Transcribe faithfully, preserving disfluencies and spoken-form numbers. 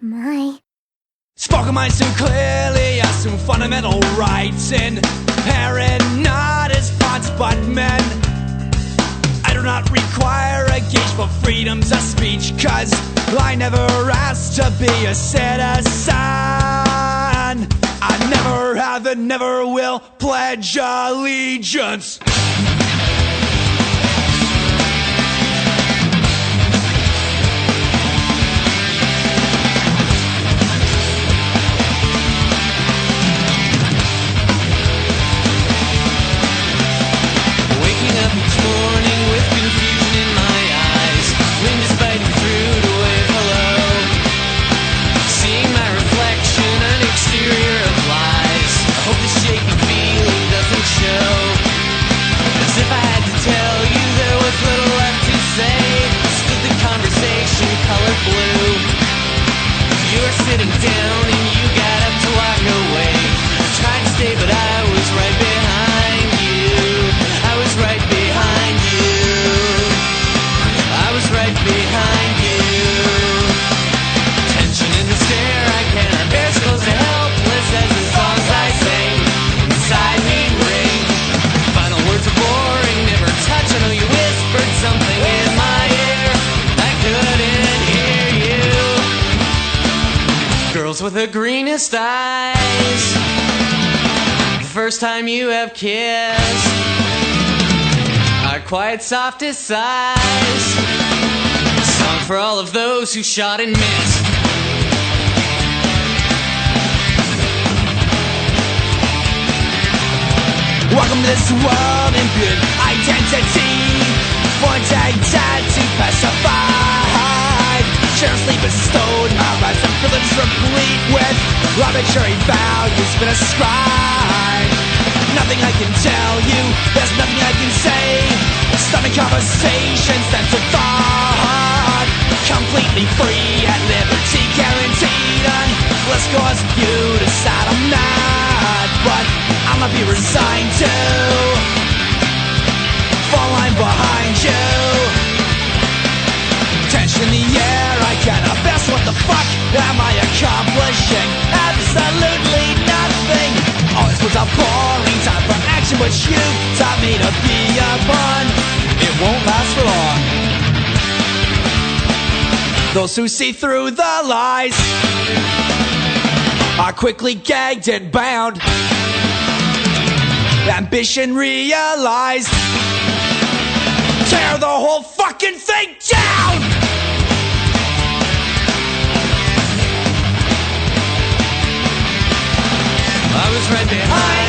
My. Spoken mind so clearly, assume fundamental rights in parent, not as fonts but men. I do not require a gauge for freedoms of speech, cause I never asked to be a citizen. I never have and never will pledge allegiance. Sitting down and you got up to walk away. Tried to stay but I was right behind you. I was right behind you. I was right behind you. Tension in the stare, I cannot bear, so close to helpless as the songs I sing inside me ring. Final words are boring, never touch. I know you whispered something in my ear. I couldn't hear you. Girls with the greenest eyes, the first time you have kissed, our quiet softest sighs, song for all of those who shot and missed. Welcome to this world imbued identity, one-day tattoo pacified, generously bestowed my rights and privilege replete with arbitrary values been ascribed. Nothing I can tell you, there's nothing I can say. Stunning conversations censored thought, completely free at liberty guaranteed. Unless cause you decide I'm not, but I'ma be resigned to fall line behind you. Tension in the air, I cannot best. What the fuck am I accomplishing? Absolutely nothing. Always was a boring time for action, but you taught me to be a pawn. It won't last for long. Those who see through the lies are quickly gagged and bound. Ambition realized, tear the whole fucking thing down! I was right behind